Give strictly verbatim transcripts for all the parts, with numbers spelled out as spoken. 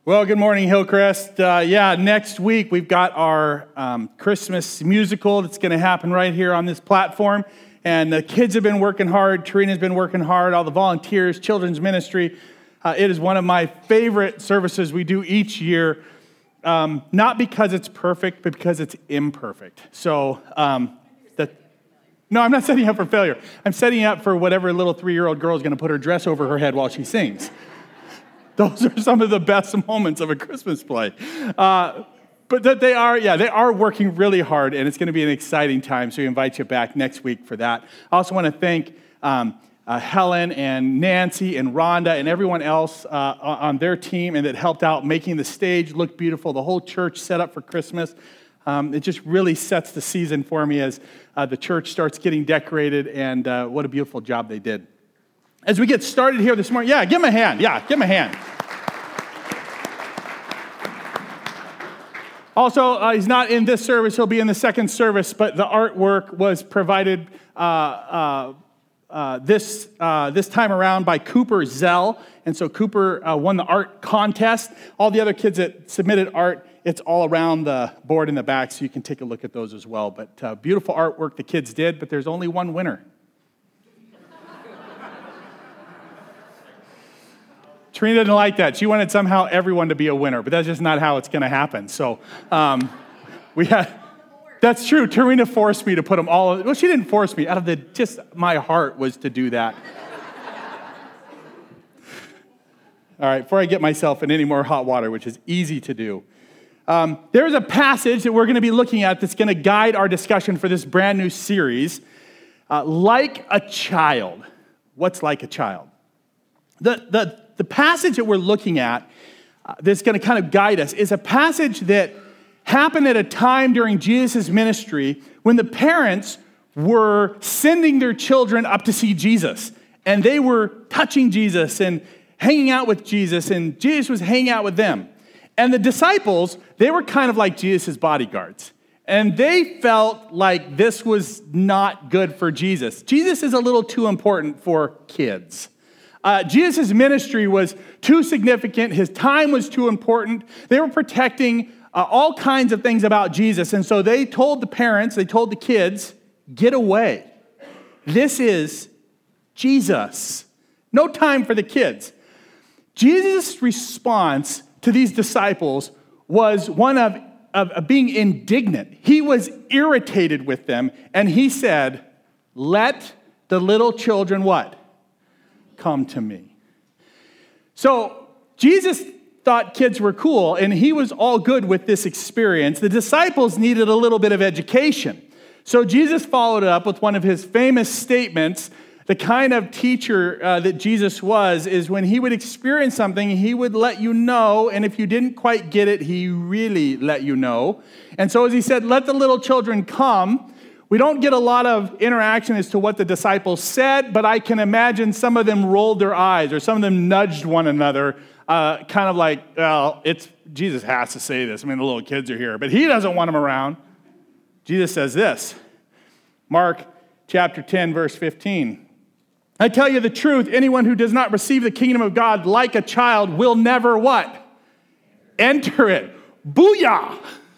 Well, good morning, Hillcrest. Uh, yeah, next week we've got our um, Christmas musical that's going to happen right here on this platform. And the kids have been working hard. Tarina's been working hard. All the volunteers, children's ministry. Uh, it is one of my favorite services we do each year. Um, not because it's perfect, but because it's imperfect. So, um, the, no, I'm not setting up for failure. I'm setting up for whatever little three-year-old girl is going to put her dress over her head while she sings. Those are some of the best moments of a Christmas play. Uh, but that they are, yeah, they are working really hard, and it's going to be an exciting time, so we invite you back next week for that. I also want to thank um, uh, Helen and Nancy and Rhonda and everyone else uh, on their team and that helped out making the stage look beautiful, the whole church set up for Christmas. Um, it just really sets the season for me as uh, the church starts getting decorated, and uh, what a beautiful job they did. As we get started here this morning, yeah, give him a hand. Yeah, give him a hand. Also, uh, he's not in this service. He'll be in the second service, but the artwork was provided uh, uh, uh, this uh, this time around by Cooper Zell. And so Cooper uh, won the art contest. All the other kids that submitted art, it's all around the board in the back, so you can take a look at those as well. But uh, beautiful artwork the kids did, but there's only one winner. Tarina didn't like that. She wanted somehow everyone to be a winner, but that's just not how it's going to happen. So um, we had, that's true. Tarina forced me to put them all, well, she didn't force me. Out of the, just my heart was to do that. All right, before I get myself in any more hot water, which is easy to do. Um, there's a passage that we're going to be looking at that's going to guide our discussion for this brand new series. Uh, like a child. What's like a child? The, the, the passage that we're looking at uh, that's going to kind of guide us is a passage that happened at a time during Jesus' ministry when the parents were sending their children up to see Jesus. And they were touching Jesus and hanging out with Jesus, and Jesus was hanging out with them. And the disciples, they were kind of like Jesus' bodyguards. And they felt like this was not good for Jesus. Jesus is a little too important for kids. Uh, Jesus' ministry was too significant. His time was too important. They were protecting uh, all kinds of things about Jesus. And so they told the parents, they told the kids, get away. This is Jesus. No time for the kids. Jesus' response to these disciples was one of, of, of being indignant. He was irritated with them, and he said, let the little children what? Come to me. So Jesus thought kids were cool, and he was all good with this experience. The disciples needed a little bit of education. So Jesus followed it up with one of his famous statements. The kind of teacher uh, that Jesus was is when he would experience something, he would let you know, and if you didn't quite get it, he really let you know. And so as he said, let the little children come. We don't get a lot of interaction as to what the disciples said, but I can imagine some of them rolled their eyes or some of them nudged one another, uh, kind of like, well, it's Jesus has to say this. I mean, the little kids are here, but he doesn't want them around. Jesus says this, Mark chapter ten, verse fifteen. I tell you the truth, anyone who does not receive the kingdom of God like a child will never what? Enter it. Booyah!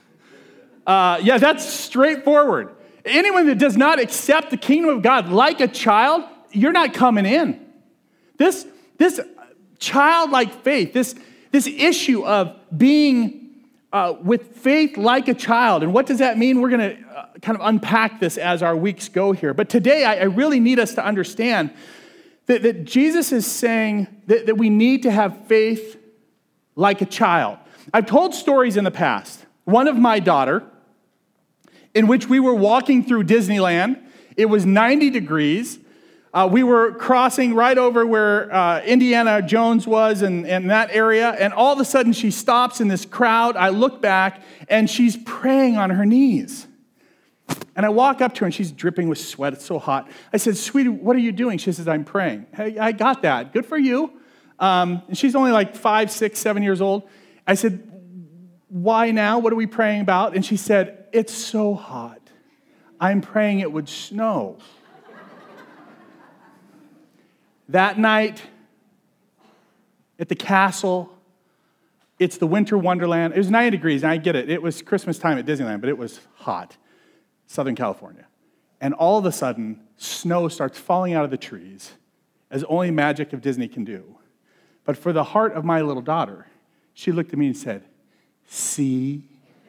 Uh, yeah, that's straightforward. Anyone that does not accept the kingdom of God like a child, you're not coming in. This, this childlike faith, this, this issue of being uh, with faith like a child, and what does that mean? We're going to uh, kind of unpack this as our weeks go here. But today, I, I really need us to understand that, that Jesus is saying that, that we need to have faith like a child. I've told stories in the past. One of my daughter, in which we were walking through Disneyland. It was ninety degrees. Uh, we were crossing right over where uh, Indiana Jones was and, and that area, and all of a sudden she stops in this crowd. I look back, and she's praying on her knees. And I walk up to her, and she's dripping with sweat. It's so hot. I said, sweetie, what are you doing? She says, I'm praying. Hey, I got that. Good for you. Um, and she's only like five, six, seven years old. I said, why now? What are we praying about? And she said, it's so hot. I'm praying it would snow. That night at the castle, It's the winter wonderland. It was ninety degrees, and I get it. It was Christmas time at Disneyland, but it was hot. Southern California. And all of a sudden, snow starts falling out of the trees, as only magic of Disney can do. But for the heart of my little daughter, she looked at me and said, "See?"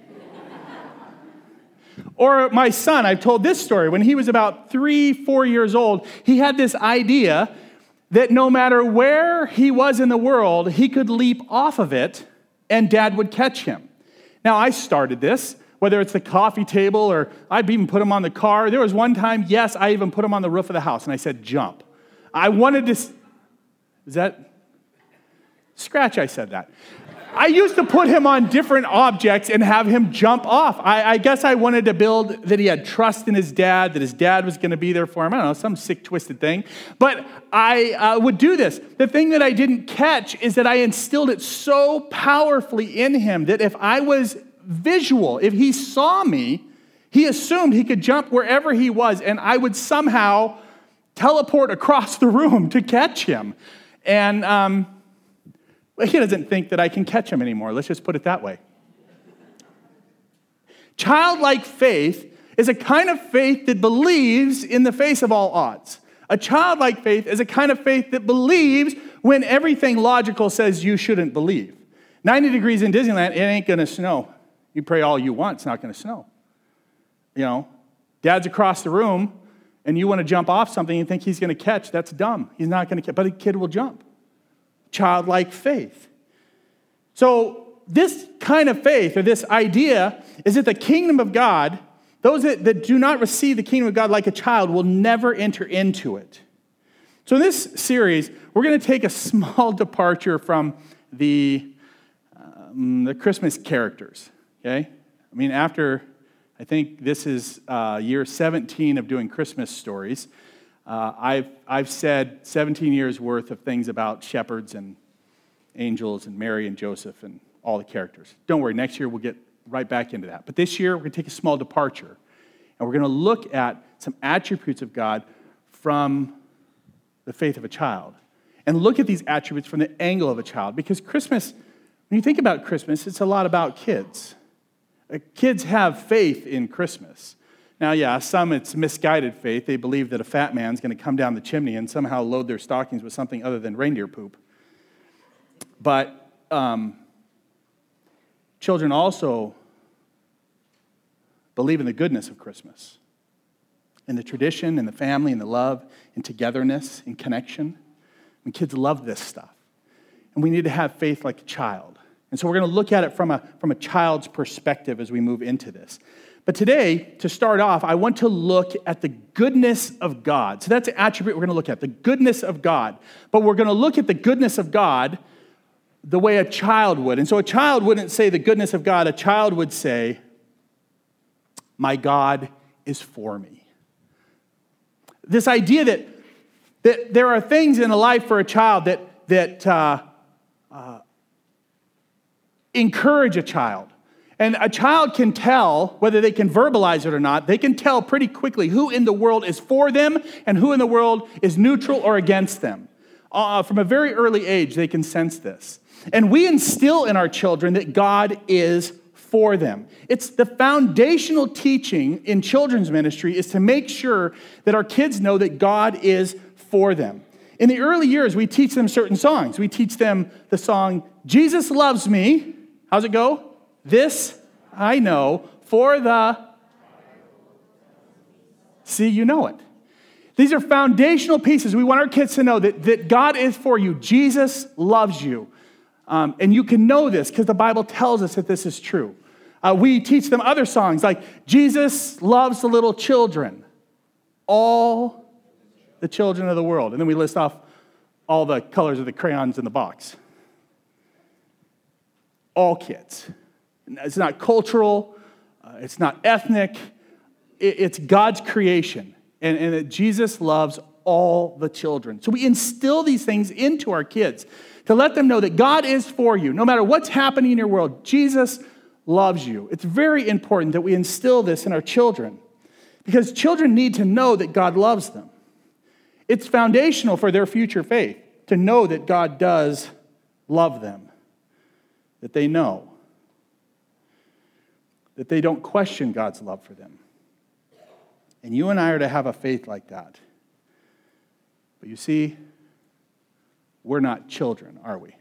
Or my son, I've told this story. When he was about three, four years old, he had this idea that no matter where he was in the world, he could leap off of it and Dad would catch him. Now, I started this, whether it's the coffee table or I'd even put him on the car. There was one time, yes, I even put him on the roof of the house and I said, "Jump." I wanted to, is that, scratch, I said that. I used to put him on different objects and have him jump off. I, I guess I wanted to build that he had trust in his dad, that his dad was going to be there for him. I don't know, some sick, twisted thing. But I uh, would do this. The thing that I didn't catch is that I instilled it so powerfully in him that if I was visual, if he saw me, he assumed he could jump wherever he was, and I would somehow teleport across the room to catch him. And um, he doesn't think that I can catch him anymore. Let's just put it that way. Childlike faith is a kind of faith that believes in the face of all odds. A childlike faith is a kind of faith that believes when everything logical says you shouldn't believe. ninety degrees in Disneyland, it ain't going to snow. You pray all you want, it's not going to snow. You know, Dad's across the room, and you want to jump off something and think he's going to catch. That's dumb. He's not going to catch, but a kid will jump. Childlike faith. So this kind of faith, or this idea, is that the kingdom of God, those that, that do not receive the kingdom of God like a child will never enter into it. So in this series, we're going to take a small departure from the, um, the Christmas characters, okay? I mean, after, I think this is uh, year seventeen of doing Christmas stories, Uh, I've, I've said seventeen years worth of things about shepherds and angels and Mary and Joseph and all the characters. Don't worry, next year we'll get right back into that. But this year we're going to take a small departure, and we're going to look at some attributes of God from the faith of a child, and look at these attributes from the angle of a child. Because Christmas, when you think about Christmas, it's a lot about kids. Uh, kids have faith in Christmas. Now, yeah, some it's misguided faith. They believe that a fat man's going to come down the chimney and somehow load their stockings with something other than reindeer poop. But um, children also believe in the goodness of Christmas, in the tradition, in the family, in the love, in togetherness, in connection. And kids love this stuff. And we need to have faith like a child. And so we're going to look at it from a, from a child's perspective as we move into this. But today, to start off, I want to look at the goodness of God. So that's an attribute we're going to look at, the goodness of God. But we're going to look at the goodness of God the way a child would. And so a child wouldn't say the goodness of God. A child would say, "My God is for me." This idea that, that there are things in a life for a child that, that uh, uh, encourage a child. And a child can tell, whether they can verbalize it or not, they can tell pretty quickly who in the world is for them and who in the world is neutral or against them. Uh, from a very early age, they can sense this. And we instill in our children that God is for them. It's the foundational teaching in children's ministry is to make sure that our kids know that God is for them. In the early years, we teach them certain songs. We teach them the song, "Jesus Loves Me." How's it go? "This I know, for the..." See, you know it. These are foundational pieces. We want our kids to know that, that God is for you. Jesus loves you. Um, and you can know this because the Bible tells us that this is true. Uh, we teach them other songs like, "Jesus loves the little children, all the children of the world." And then we list off all the colors of the crayons in the box. All kids. It's not cultural. Uh, it's not ethnic. It, it's God's creation. And, and that Jesus loves all the children. So we instill these things into our kids to let them know that God is for you. No matter what's happening in your world, Jesus loves you. It's very important that we instill this in our children because children need to know that God loves them. It's foundational for their future faith to know that God does love them. that they know, that they don't question God's love for them. And you and I are to have a faith like that. But you see, we're not children, are we?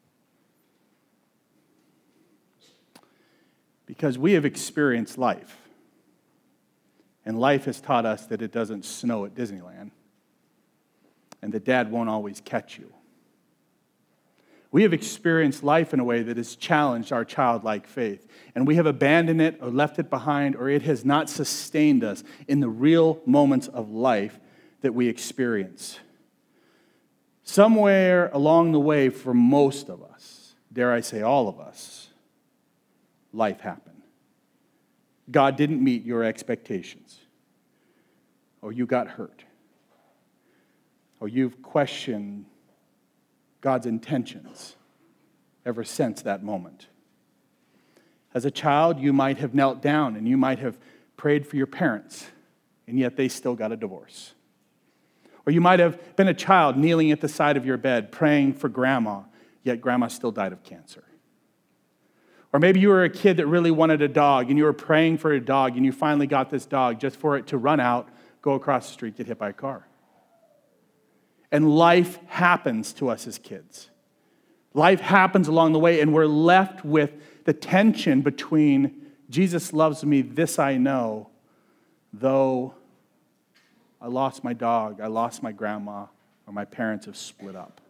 Because we have experienced life. And life has taught us that it doesn't snow at Disneyland. And that Dad won't always catch you. We have experienced life in a way that has challenged our childlike faith. And we have abandoned it or left it behind, or it has not sustained us in the real moments of life that we experience. Somewhere along the way, for most of us, dare I say all of us, life happened. God didn't meet your expectations. Or you got hurt. Or you've questioned God's intentions ever since that moment. As a child, you might have knelt down and you might have prayed for your parents, and yet they still got a divorce. Or you might have been a child kneeling at the side of your bed praying for grandma, yet grandma still died of cancer. Or maybe you were a kid that really wanted a dog, and you were praying for a dog, and you finally got this dog just for it to run out, go across the street, get hit by a car. And life happens to us as kids. Life happens along the way, and we're left with the tension between Jesus loves me, this I know, though I lost my dog, I lost my grandma, or my parents have split up.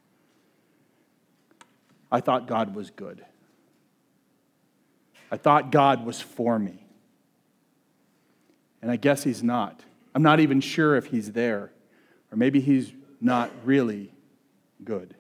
I thought God was good. I thought God was for me. And I guess he's not. I'm not even sure if he's there. Or maybe he's not really good.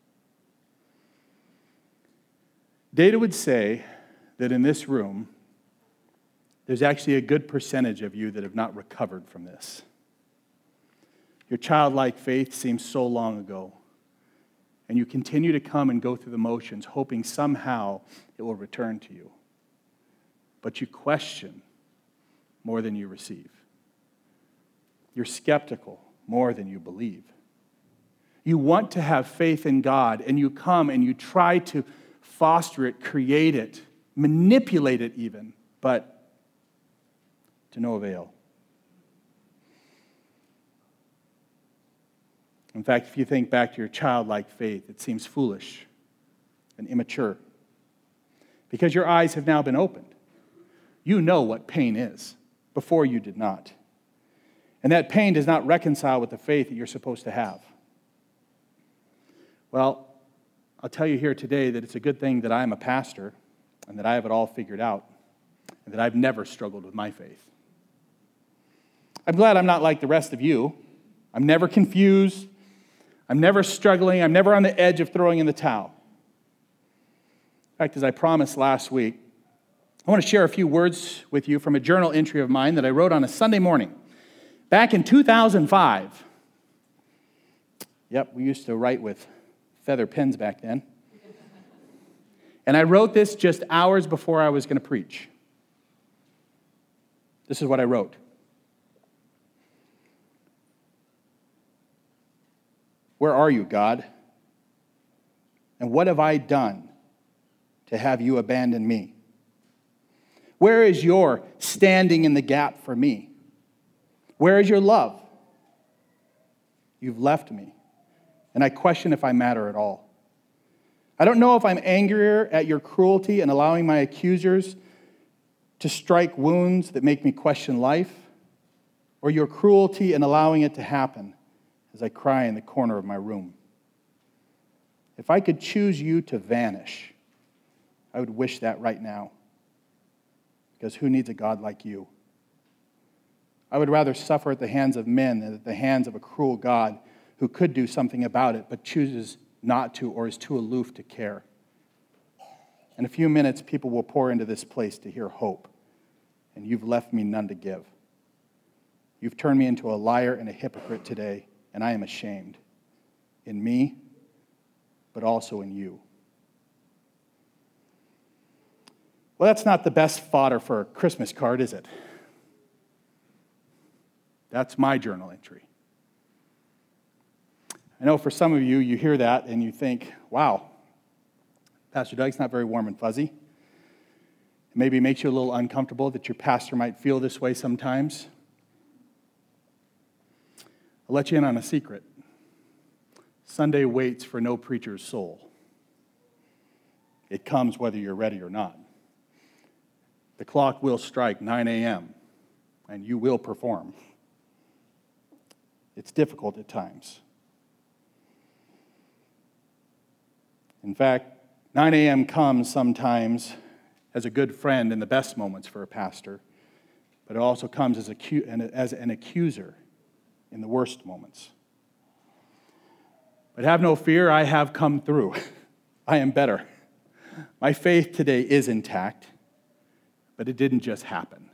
Data would say that in this room, there's actually a good percentage of you that have not recovered from this. Your childlike faith seems so long ago, and you continue to come and go through the motions, hoping somehow it will return to you. But you question more than you receive. You're skeptical more than you believe. You want to have faith in God, and you come and you try to foster it, create it, manipulate it even, but to no avail. In fact, if you think back to your childlike faith, it seems foolish and immature because your eyes have now been opened. You know what pain is. Before you did not. And that pain does not reconcile with the faith that you're supposed to have. Well, I'll tell you here today that it's a good thing that I'm a pastor and that I have it all figured out and that I've never struggled with my faith. I'm glad I'm not like the rest of you. I'm never confused. I'm never struggling. I'm never on the edge of throwing in the towel. In fact, as I promised last week, I want to share a few words with you from a journal entry of mine that I wrote on a Sunday morning. Back in two thousand five. Yep, we used to write with feather pens back then. And I wrote this just hours before I was going to preach. This is what I wrote. Where are you, God? And what have I done to have you abandon me? Where is your standing in the gap for me? Where is your love? You've left me, and I question if I matter at all. I don't know if I'm angrier at your cruelty and allowing my accusers to strike wounds that make me question life, or your cruelty and allowing it to happen as I cry in the corner of my room. If I could choose you to vanish, I would wish that right now. Because who needs a God like you? I would rather suffer at the hands of men than at the hands of a cruel God who could do something about it, but chooses not to or is too aloof to care. In a few minutes, people will pour into this place to hear hope, and you've left me none to give. You've turned me into a liar and a hypocrite today, and I am ashamed. In me, but also in you. Well, that's not the best fodder for a Christmas card, is it? That's my journal entry. I know for some of you, you hear that and you think, wow, Pastor Doug, it's not very warm and fuzzy. It maybe makes you a little uncomfortable that your pastor might feel this way sometimes. I'll let you in on a secret. Sunday waits for no preacher's soul. It comes whether you're ready or not. The clock will strike nine a.m., and you will perform. It's difficult at times. In fact, nine a.m. comes sometimes as a good friend in the best moments for a pastor, but it also comes as, a, as an accuser in the worst moments. But have no fear, I have come through. I am better. My faith today is intact, but it didn't just happen.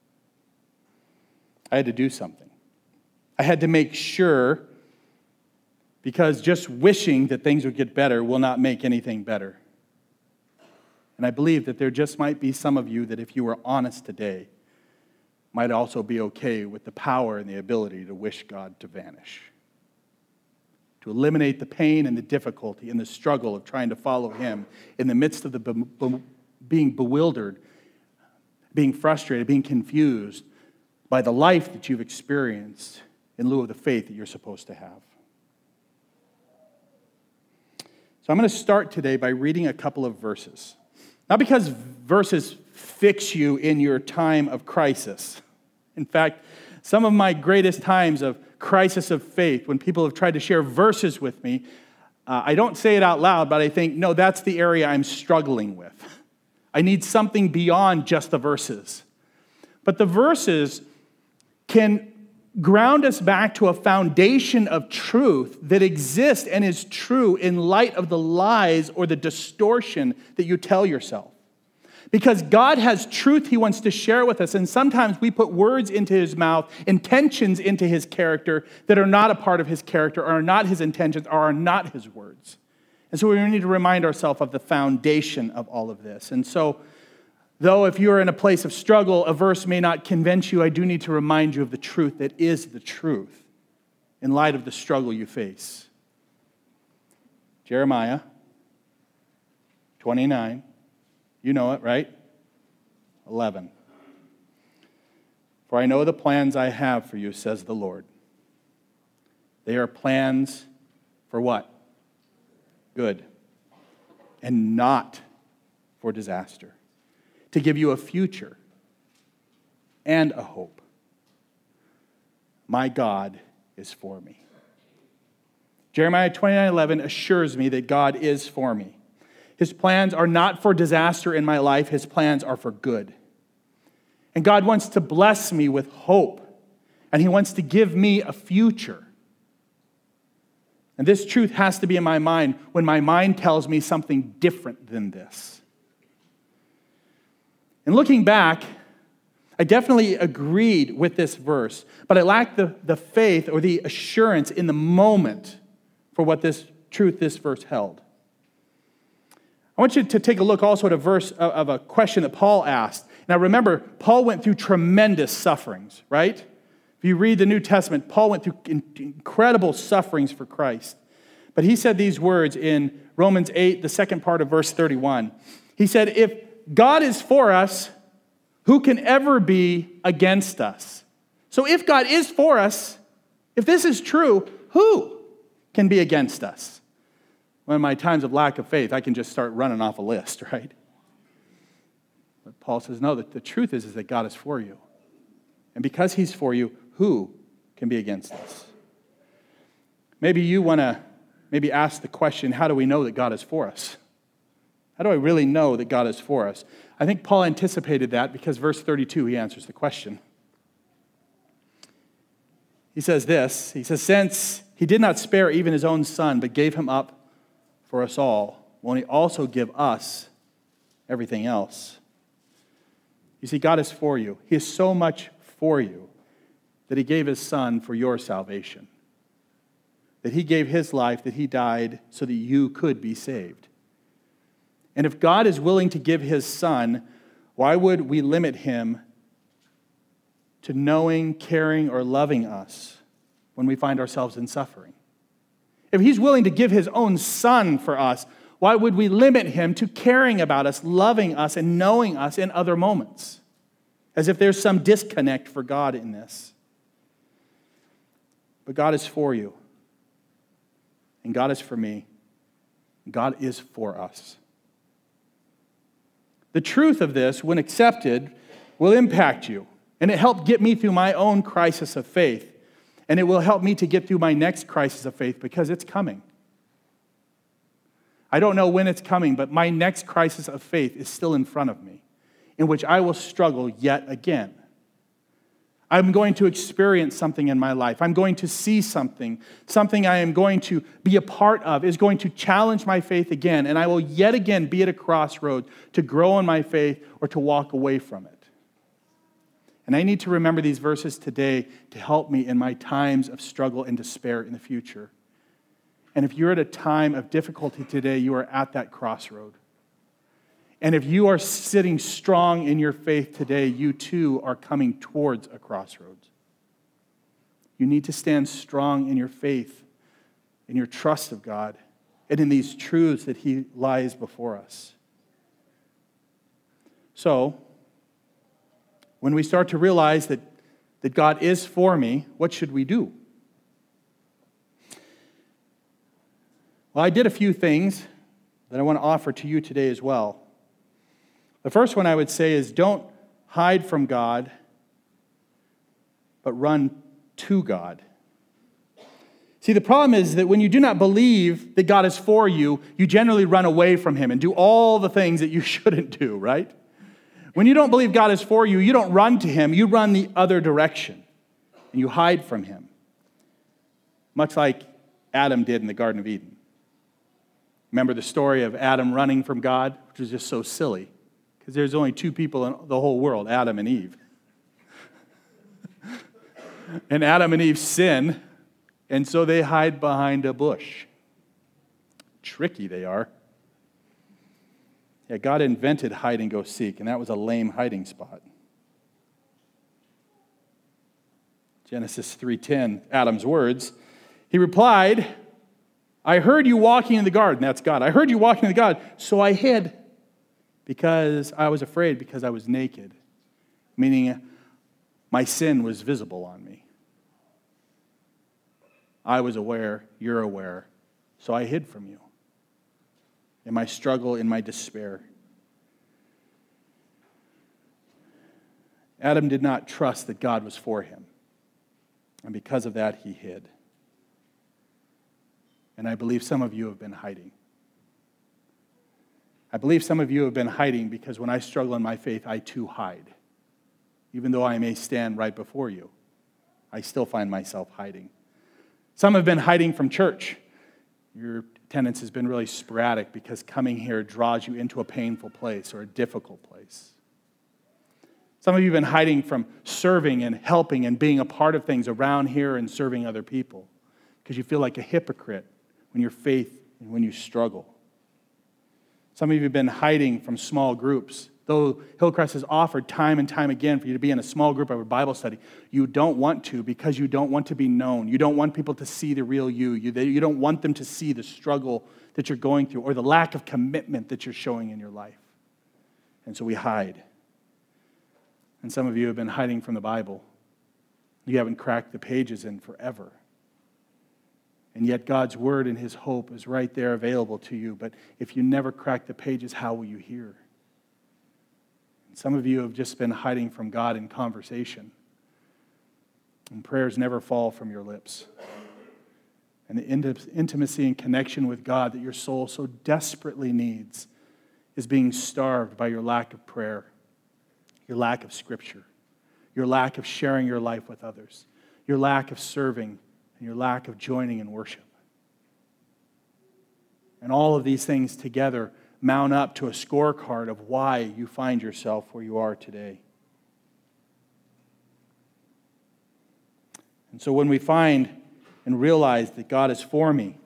I had to do something. I had to make sure, because just wishing that things would get better will not make anything better. And I believe that there just might be some of you that if you were honest today, might also be okay with the power and the ability to wish God to vanish. To eliminate the pain and the difficulty and the struggle of trying to follow Him in the midst of the be- be- being bewildered, being frustrated, being confused by the life that you've experienced in lieu of the faith that you're supposed to have. So I'm going to start today by reading a couple of verses. Not because verses fix you in your time of crisis. In fact, some of my greatest times of crisis of faith, when people have tried to share verses with me, uh, I don't say it out loud, but I think, no, that's the area I'm struggling with. I need something beyond just the verses. But the verses can ground us back to a foundation of truth that exists and is true in light of the lies or the distortion that you tell yourself. Because God has truth He wants to share with us, and sometimes we put words into His mouth, intentions into His character that are not a part of His character, or are not His intentions, or are not His words. And so we need to remind ourselves of the foundation of all of this. And so, though if you're in a place of struggle, a verse may not convince you, I do need to remind you of the truth that is the truth in light of the struggle you face. Jeremiah twenty-nine. You know it, right? eleven. For I know the plans I have for you, says the Lord. They are plans for what? Good. And not for disaster. To give you a future and a hope. My God is for me. Jeremiah twenty-nine eleven assures me that God is for me. His plans are not for disaster in my life. His plans are for good. And God wants to bless me with hope. And He wants to give me a future. And this truth has to be in my mind when my mind tells me something different than this. And looking back, I definitely agreed with this verse, but I lacked the, the faith or the assurance in the moment for what this truth this verse held. I want you to take a look also at a verse of a question that Paul asked. Now remember, Paul went through tremendous sufferings, right? If you read the New Testament, Paul went through incredible sufferings for Christ. But he said these words in Romans eight, the second part of verse thirty-one. He said, if God is for us, who can ever be against us? So if God is for us, if this is true, who can be against us? Well, in my times of lack of faith, I can just start running off a list, right? But Paul says, no, the, the truth is, is that God is for you. And because He's for you, who can be against us? Maybe you want to maybe ask the question, how do we know that God is for us? How do I really know that God is for us? I think Paul anticipated that because verse thirty-two, he answers the question. He says this, he says, since He did not spare even His own Son, but gave Him up for us all, won't He also give us everything else? You see, God is for you. He is so much for you that He gave His Son for your salvation. That He gave His life, that He died so that you could be saved. And if God is willing to give His Son, why would we limit Him to knowing, caring, or loving us when we find ourselves in suffering? If He's willing to give His own Son for us, Why would we limit him to caring about us, loving us, and knowing us in other moments? As if there's some disconnect for God in this. But God is for you. And God is for me. God is for us. The truth of this, when accepted, will impact you. And it helped get me through my own crisis of faith. And it will help me to get through my next crisis of faith because it's coming. I don't know when it's coming, but my next crisis of faith is still in front of me, in which I will struggle yet again. I'm going to experience something in my life. I'm going to see something. Something I am going to be a part of is going to challenge my faith again, and I will yet again be at a crossroad to grow in my faith or to walk away from it. And I need to remember these verses today to help me in my times of struggle and despair in the future. And if you're at a time of difficulty today, you are at that crossroad. And if you are sitting strong in your faith today, you too are coming towards a crossroads. You need to stand strong in your faith, in your trust of God, and in these truths that he lies before us. So, when we start to realize that, that God is for me, what should we do? Well, I did a few things that I want to offer to you today as well. The first one I would say is don't hide from God, but run to God. See, the problem is that when you do not believe that God is for you, you generally run away from him and do all the things that you shouldn't do, right? When you don't believe God is for you, you don't run to him, you run the other direction, and you hide from him. Much like Adam did in the Garden of Eden. Remember the story of Adam running from God, which was just so silly, because there's only two people in the whole world, Adam and Eve. And Adam and Eve sin, and so they hide behind a bush. Tricky they are. Yeah, God invented hide and go seek, and that was a lame hiding spot. Genesis three ten, Adam's words. He replied, I heard you walking in the garden. That's God. I heard you walking in the garden, so I hid because I was afraid, because I was naked. Meaning my sin was visible on me. I was aware, you're aware, so I hid from you. In my struggle, in my despair. Adam did not trust that God was for him. And because of that, he hid. And I believe some of you have been hiding. I believe some of you have been hiding because when I struggle in my faith, I too hide. Even though I may stand right before you, I still find myself hiding. Some have been hiding from church. Your attendance has been really sporadic because coming here draws you into a painful place or a difficult place. Some of you have been hiding from serving and helping and being a part of things around here and serving other people because you feel like a hypocrite when your faith and when you struggle. Some of you have been hiding from small groups. Though Hillcrest has offered time and time again for you to be in a small group of a Bible study, you don't want to because you don't want to be known. You don't want people to see the real you. You, they, you don't want them to see the struggle that you're going through or the lack of commitment that you're showing in your life. And so we hide. And some of you have been hiding from the Bible. You haven't cracked the pages in forever. And yet God's word and his hope is right there available to you. But if you never crack the pages, how will you hear? Some of you have just been hiding from God in conversation. And prayers never fall from your lips. And the intimacy and connection with God that your soul so desperately needs is being starved by your lack of prayer, your lack of scripture, your lack of sharing your life with others, your lack of serving, and your lack of joining in worship. And all of these things together mount up to a scorecard of why you find yourself where you are today. And so when we find and realize that God is for me,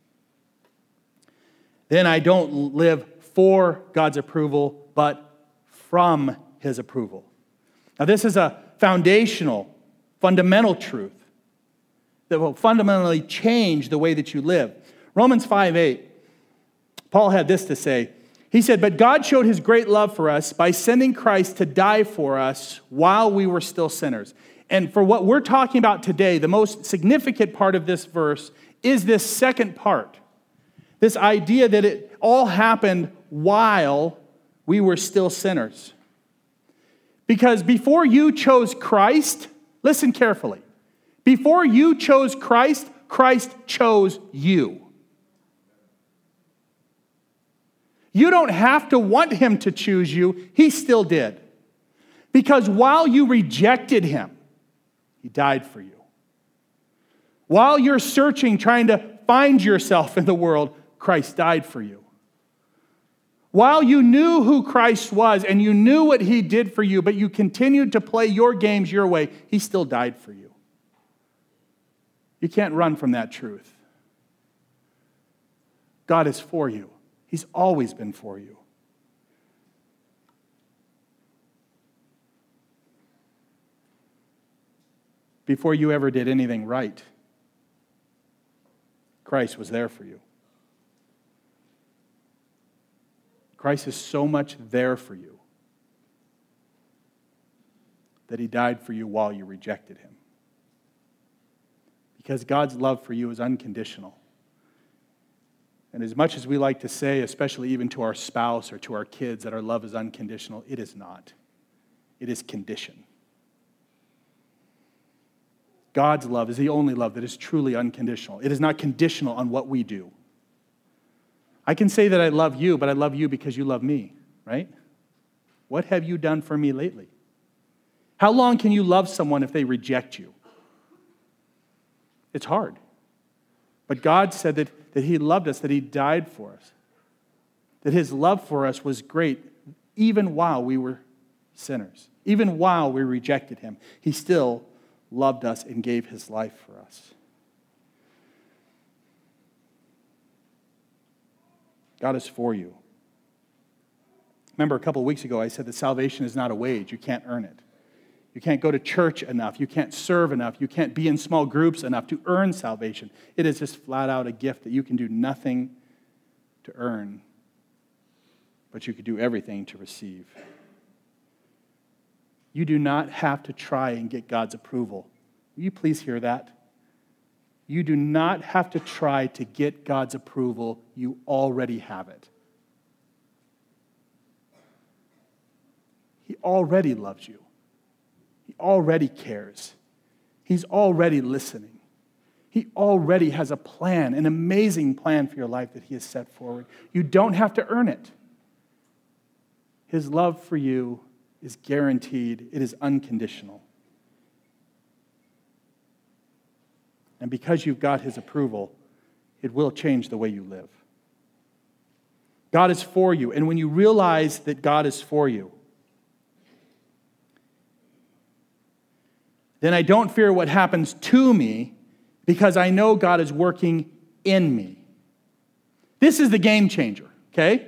then I don't live for God's approval, but from his approval. Now this is a foundational, fundamental truth that will fundamentally change the way that you live. Romans five eight Paul had this to say. He said, "But God showed his great love for us by sending Christ to die for us while we were still sinners." And for what we're talking about today, the most significant part of this verse is this second part. This idea that it all happened while we were still sinners. Because before you chose Christ, listen carefully. Before you chose Christ, Christ chose you. You don't have to want him to choose you. He still did. Because while you rejected him, he died for you. While you're searching, trying to find yourself in the world, Christ died for you. While you knew who Christ was and you knew what he did for you, but you continued to play your games your way, he still died for you. You can't run from that truth. God is for you. He's always been for you. Before you ever did anything right, Christ was there for you. Christ is so much there for you that he died for you while you rejected him. Because God's love for you is unconditional. And as much as we like to say, especially even to our spouse or to our kids, that our love is unconditional, it is not. It is conditioned. God's love is the only love that is truly unconditional. It is not conditional on what we do. I can say that I love you, but I love you because you love me, right? What have you done for me lately? How long can you love someone if they reject you? It's hard. But God said that, that he loved us, that he died for us, that his love for us was great even while we were sinners. Even while we rejected him, he still loved us and gave his life for us. God is for you. Remember a couple of weeks ago I said that salvation is not a wage. You can't earn it. You can't go to church enough. You can't serve enough. You can't be in small groups enough to earn salvation. It is just flat out a gift that you can do nothing to earn, but you could do everything to receive. You do not have to try and get God's approval. Will you please hear that? You do not have to try to get God's approval. You already have it. He already loves you. He already cares. He's already listening. He already has a plan, an amazing plan for your life that he has set forward. You don't have to earn it. His love for you is guaranteed. It is unconditional. And because you've got his approval, it will change the way you live. God is for you. And when you realize that God is for you, then I don't fear what happens to me because I know God is working in me. This is the game changer, okay?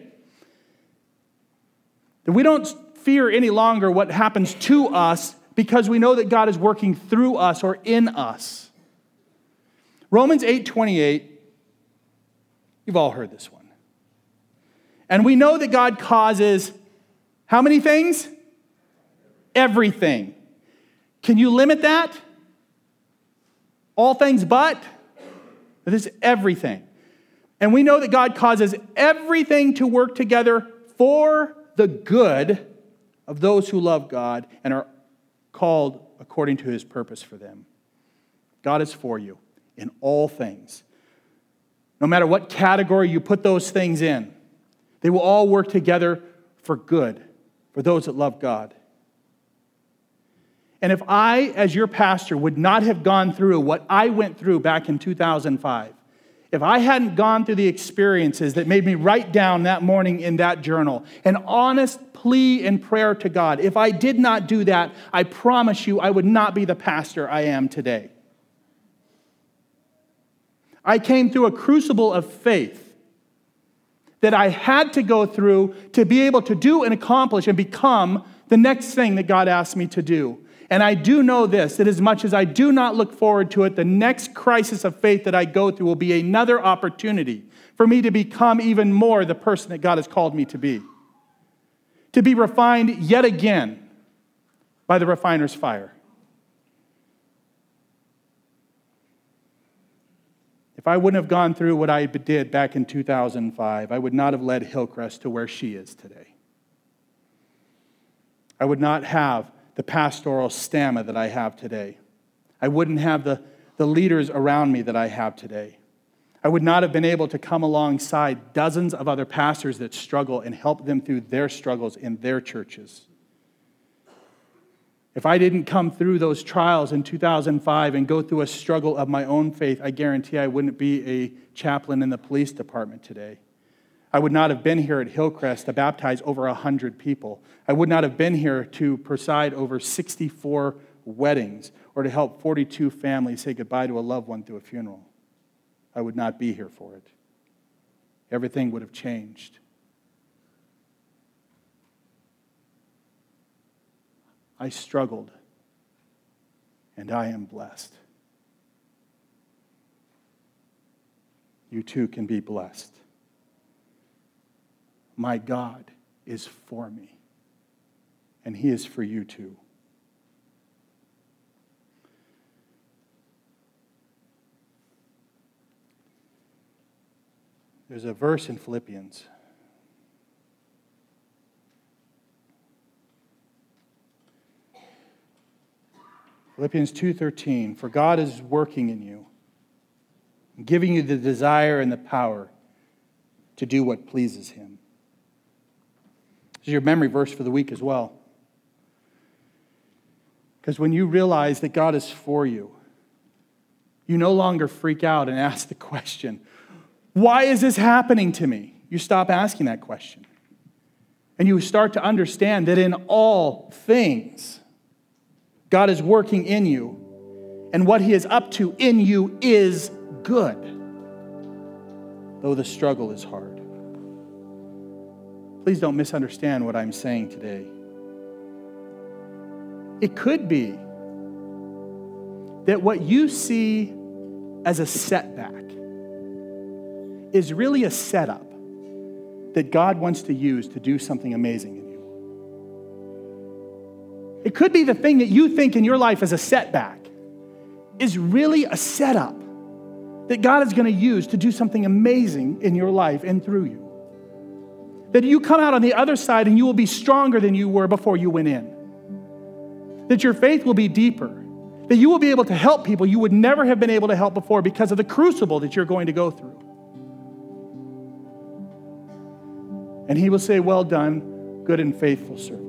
That we don't fear any longer what happens to us because we know that God is working through us or in us. Romans eight twenty-eight, you've all heard this one. And we know that God causes how many things? Everything. Can you limit that? All things but? This is everything. And we know that God causes everything to work together for the good of those who love God and are called according to his purpose for them. God is for you in all things. No matter what category you put those things in, they will all work together for good, for those that love God. And if I, as your pastor, would not have gone through what I went through back in two thousand five, if I hadn't gone through the experiences that made me write down that morning in that journal, an honest plea and prayer to God, if I did not do that, I promise you I would not be the pastor I am today. I came through a crucible of faith that I had to go through to be able to do and accomplish and become the next thing that God asked me to do. And I do know this, that as much as I do not look forward to it, the next crisis of faith that I go through will be another opportunity for me to become even more the person that God has called me to be. To be refined yet again by the refiner's fire. If I wouldn't have gone through what I did back in two thousand five, I would not have led Hillcrest to where she is today. I would not have the pastoral stamina that I have today. I wouldn't have the, the leaders around me that I have today. I would not have been able to come alongside dozens of other pastors that struggle and help them through their struggles in their churches. If I didn't come through those trials in two thousand five and go through a struggle of my own faith, I guarantee I wouldn't be a chaplain in the police department today. I would not have been here at Hillcrest to baptize over one hundred people. I would not have been here to preside over sixty-four weddings or to help forty-two families say goodbye to a loved one through a funeral. I would not be here for it. Everything would have changed. I struggled, and I am blessed. You too can be blessed. My God is for me, and He is for you too. There's a verse in Philippians. Philippians two thirteen, for God is working in you, giving you the desire and the power to do what pleases Him. This is your memory verse for the week as well. Because when you realize that God is for you, you no longer freak out and ask the question, why is this happening to me? You stop asking that question. And you start to understand that in all things, God is working in you, and what He is up to in you is good, though the struggle is hard. Please don't misunderstand what I'm saying today. It could be that what you see as a setback is really a setup that God wants to use to do something amazing in you. It could be the thing that you think in your life as a setback is really a setup that God is going to use to do something amazing in your life and through you. That you come out on the other side and you will be stronger than you were before you went in. That your faith will be deeper. That you will be able to help people you would never have been able to help before because of the crucible that you're going to go through. And He will say, well done, good and faithful servant.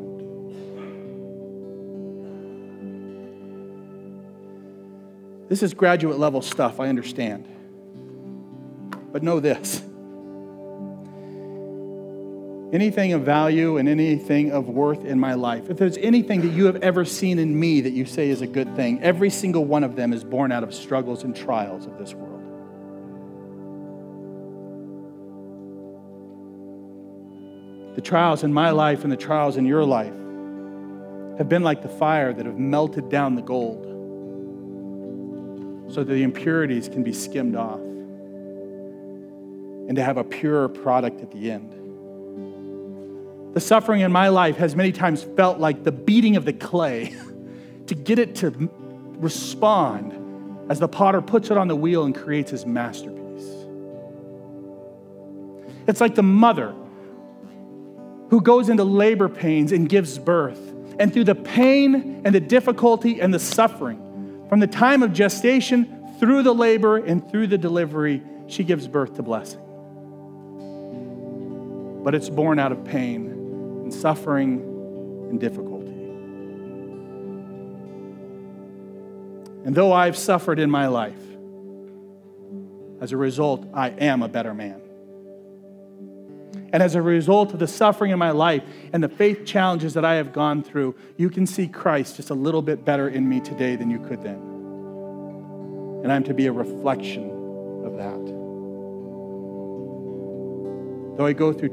This is graduate level stuff, I understand. But know this. Anything of value and anything of worth in my life, if there's anything that you have ever seen in me that you say is a good thing, every single one of them is born out of struggles and trials of this world. The trials in my life and the trials in your life have been like the fire that have melted down the gold so that the impurities can be skimmed off and to have a purer product at the end. The suffering in my life has many times felt like the beating of the clay to get it to respond as the potter puts it on the wheel and creates his masterpiece. It's like the mother who goes into labor pains and gives birth. And through the pain and the difficulty and the suffering, from the time of gestation through the labor and through the delivery, she gives birth to blessing. But it's born out of pain and suffering and difficulty. And though I've suffered in my life, as a result, I am a better man. And as a result of the suffering in my life and the faith challenges that I have gone through, you can see Christ just a little bit better in me today than you could then. And I'm to be a reflection of that. Though I go through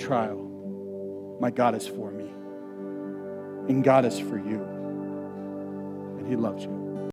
trial, my God is for me. And God is for you. And He loves you.